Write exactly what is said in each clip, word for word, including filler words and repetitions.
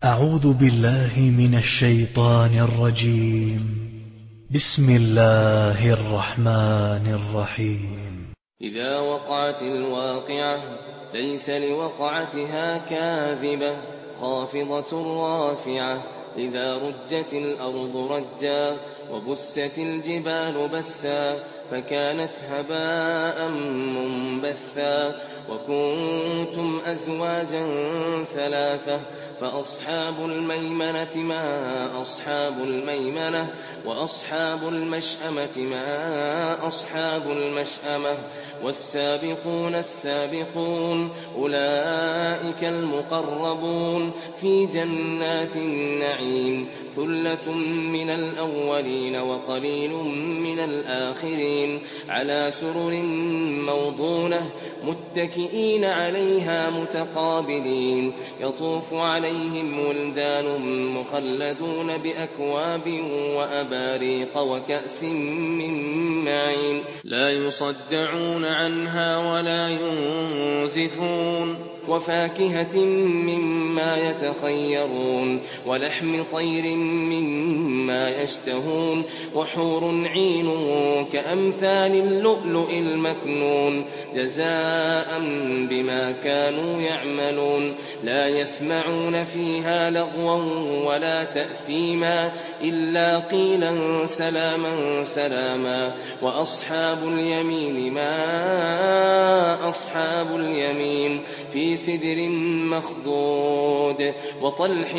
أعوذ بالله من الشيطان الرجيم. بسم الله الرحمن الرحيم. إذا وقعت الواقعة ليس لوقعتها كاذبة خافضة رافعة إذا رجت الأرض رجا وبست الجبال بسا فكانت هباء منبثا وكنتم أزواجا ثلاثة فأصحاب الميمنة ما أصحاب الميمنة وأصحاب المشأمة ما أصحاب المشأمة والسابقون السابقون أولئك المقربون في جنات النعيم ثلة من الأولين وقليل من الآخرين على سرر موضونة متكئين عليها متقابلين يطوف عليهم ولدان مخلدون بأكواب وأباريق وكأس من معين لا يصدعون عنها ولا ينزفون وفاكهة مما يتخيرون ولحم طير مما يشتهون وحور عين كأمثال اللؤلؤ المكنون جزاء بما كانوا يعملون لا يسمعون فيها لغوا ولا تأثيما إلا قيلا سلاما سلاما وأصحاب اليمين ما أصحاب اليمين في سدر مخضود وطلح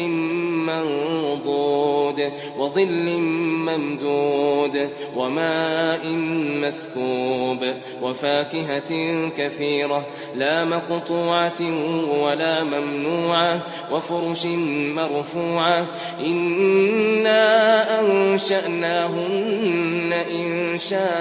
منضود وظل ممدود وماء مسكوب وفاكهة كثيرة لا مقطوعة ولا ممنوعة وفرش مرفوعة إنا أنشأناهن إن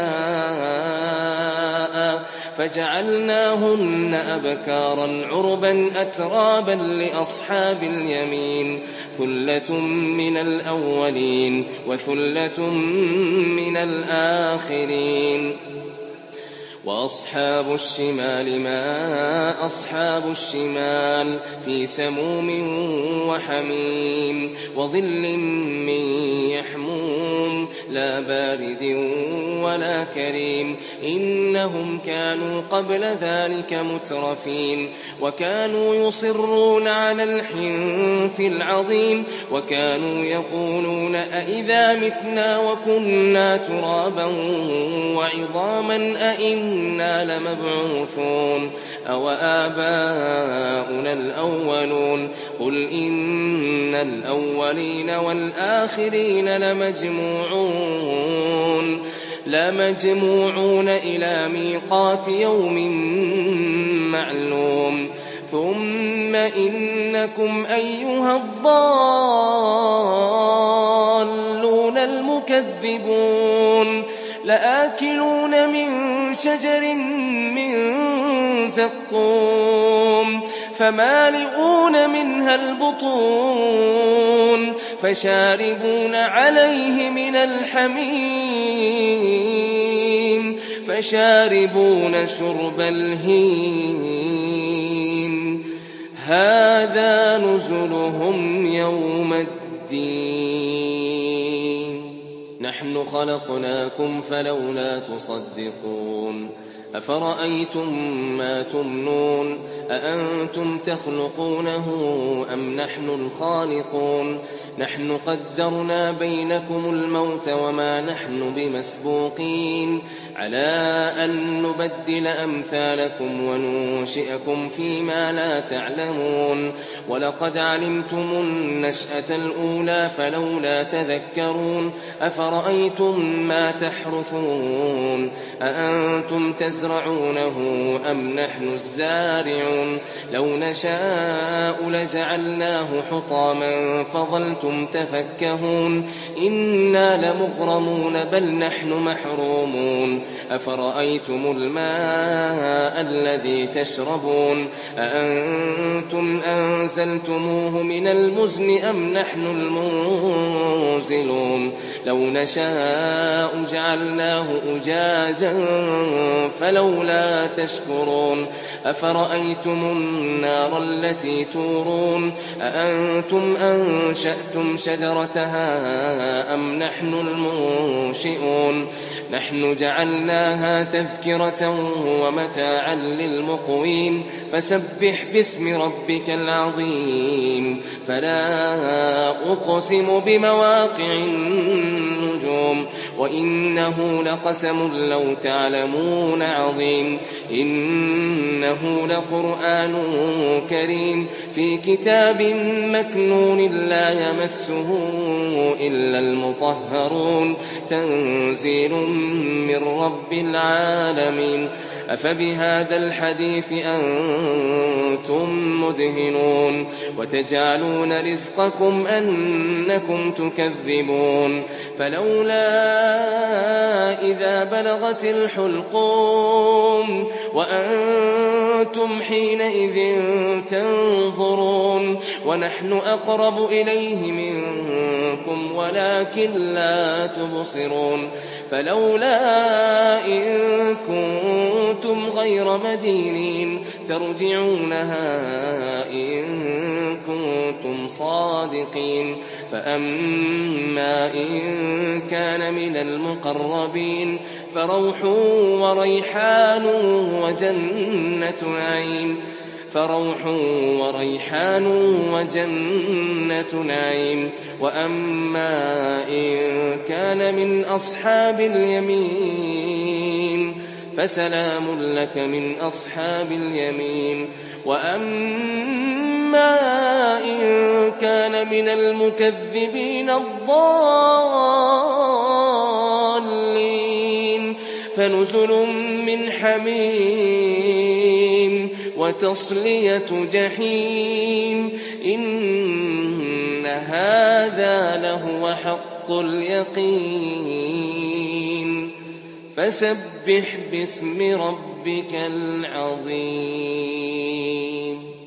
شاء فجعلناهن أبكارا عربا أترابا لأصحاب اليمين ثلة من الأولين وثلة من الآخرين وأصحاب الشمال ما أصحاب الشمال في سموم وحميم وظل من يحموم لا بارد ولا كريم إنهم كانوا قبل ذلك مترفين وكانوا يصرون على الحنث العظيم وكانوا يقولون أئذا متنا وكنا ترابا وعظاما أئنا إنا لمبعوثون أو آباؤنا الأولون قل إن الأولين والآخرين لمجموعون لمجموعون إلى ميقات يوم معلوم ثم إنكم أيها الضالون المكذبون لآكلون من شجر من زقوم فمالئون منها البطون فشاربون عليه من الحميم فشاربون شرب الهيم هذا نزلهم يوم الدين نحن خلقناكم فلولا تصدقون أفرأيتم ما تمنون أأنتم تخلقونه أم نحن الخالقون نحن قدرنا بينكم الموت وما نحن بمسبوقين على أن نبدل أمثالكم وننشئكم فيما لا تعلمون ولقد علمتم النشأة الأولى فلولا تذكرون أفرأيتم ما تحرثون أأنتم تزرعونه أم نحن الزارعون لو نشاء لجعلناه حطاما فظلتم تفكهون إنا لمغرمون بل نحن محرومون أفرأيتم الماء الذي تشربون أأنتم أنزلتموه من المزن أم نحن المنزلون لو نشاء جعلناه أجاجا فلولا تشكرون أفرأيتم النار التي تورون أأنتم أنشأتم شجرتها أم نحن المنشئون نحن جعلناها تذكرة ومتاعا للمقوين فسبح باسم ربك العظيم فلا أقسم بمواقع النجوم وإنه لقسم لو تعلمون عظيم إنه لقرآن كريم في كتاب مكنون لا يمسه إلا المطهرون تنزيل من رب العالمين أفبهذا الحديث أنتم مدهنون وتجعلون رزقكم أنكم تكذبون فلولا إذا بلغت الحلقوم وأنتم حينئذ تنظرون ونحن أقرب إليه منكم ولكن لا تبصرون فلولا إن كنتم غير مدينين ترجعونها إن كنتم صادقين فأما إن كان من المقربين فروح وريحان وجنة نعيم فروح وريحان وجنة نعيم وأما إن كان من أصحاب اليمين فسلام لك من أصحاب اليمين وأما إن كان من المكذبين الضالين فنزل من حميم وتصلية جحيم إن هذا لهو حق اليقين فسبح باسم ربك العظيم